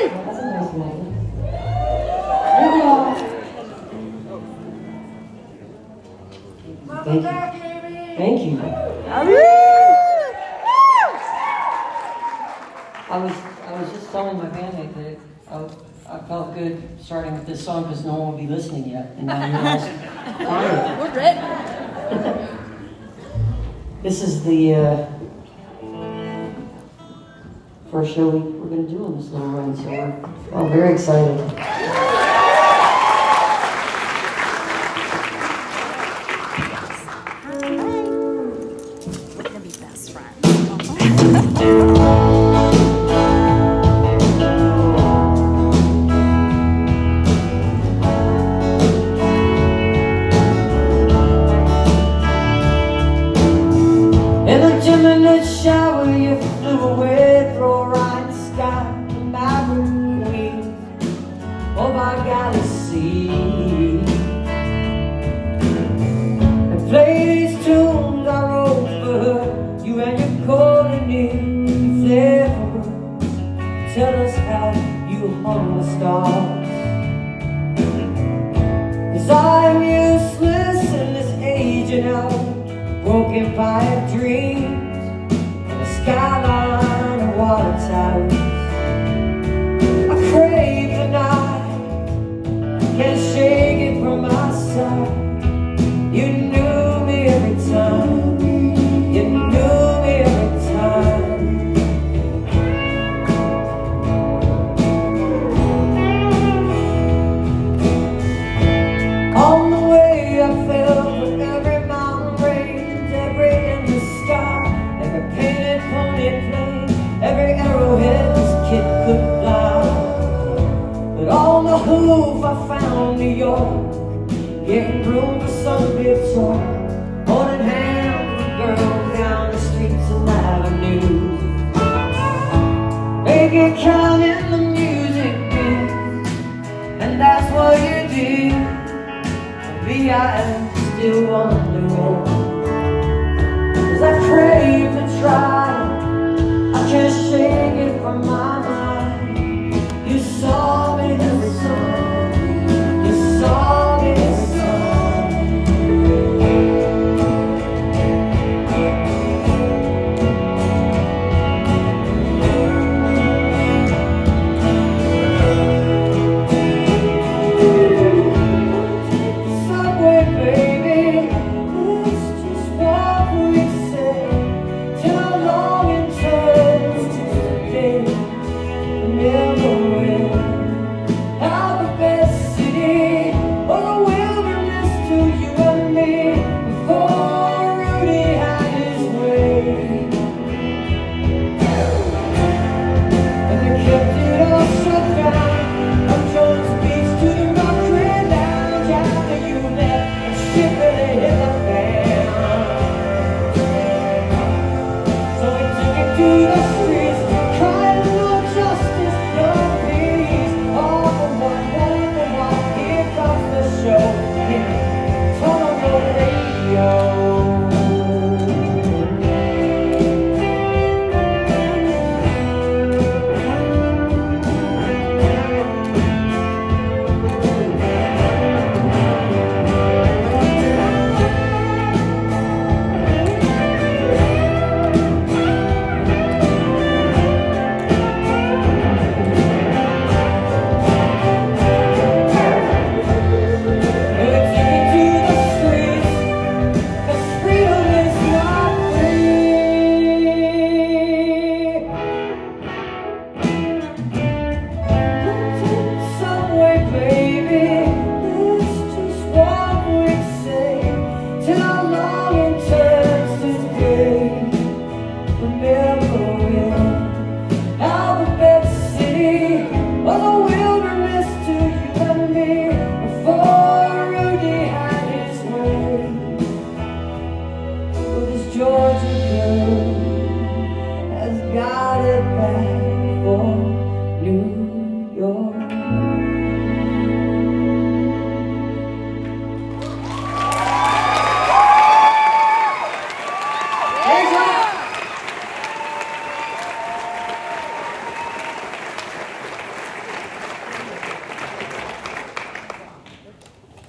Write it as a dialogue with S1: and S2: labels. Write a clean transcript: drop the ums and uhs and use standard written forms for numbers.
S1: That's a nice necklace. Thank you all. Thank you. Thank you. I was just telling my bandmate that I felt good starting with this song because no one will be listening yet. And now you're all
S2: We're ready.
S1: This is the first show we're going to do on this little run, so we're all very excited.
S2: We're gonna be best friends.
S1: In a 10-minute shower, you flew away, throw a right in the sky, the maverick wings of our galaxy. And play these tunes I wrote for her, you and your coordinates there for us. Tell us how you hung the stars. 'Cause I'm useless in this age, you know, broken by dreams and a skyline of water towers. I crave the night, can't shake it from my side. You knew me every time, you knew me every time. On the way I fell for every mountain range, every endless sky, every painted pony plane, every arrowhead this kid could fly. But on the hoof I found New York, getting room for some big talk, holding hands with girls down the streets and avenues. Make it count in the music biz, and that's what you did. I still wondering, 'cause I crave to try